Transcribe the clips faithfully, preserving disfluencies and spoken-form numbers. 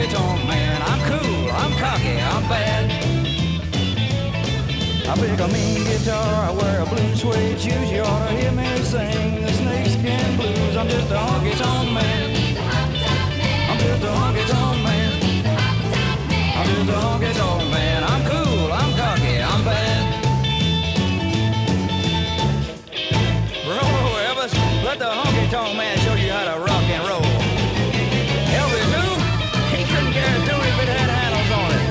honky-tonk man. I'm cool, I'm cocky, I'm bad. I pick a mean guitar, I wear a blue suede shoes. You ought to hear me sing the snakeskin blues. I'm just a honky-tonk man. I'm just a honky-tonk man. I'm just a honky-tonk man. I'm cool, I'm cocky, I'm bad. Roll, Elvis, let the honky-tonk man show you how to rock and roll. Elvis who? He couldn't carry a tune if it had handles on it.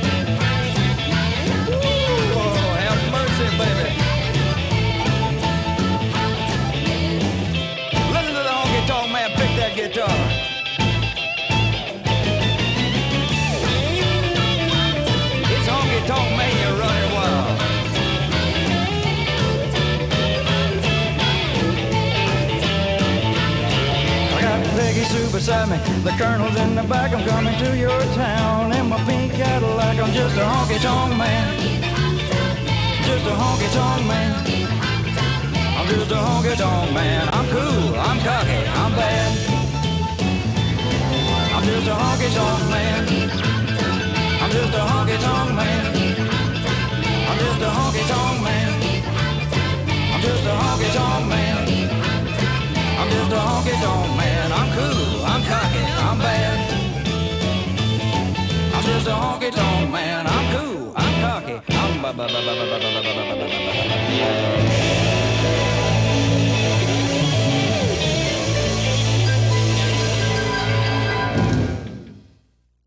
Ooh, have mercy, baby. Listen to the honky-tonk man pick that guitar. It's honky-tonk man, you're running wild. Peggy Sue beside me, the colonel's in the back. I'm coming to your town in my pink Cadillac. I'm just a honky-tonk man. Just a honky-tonk man. I'm just a honky-tonk man. I'm cool, I'm cocky, I'm bad. I'm just a honky-tonk man. I'm just a honky-tonk man. I'm just a honky-tonk man. I'm just a honky-tonk man. I'm just a honky-tonk man. I'm cool, I'm cocky, I'm bad. I'm just a honky-tonk man. I'm cool, I'm cocky, I'm ba ba ba ba ba ba ba ba ba ba ba.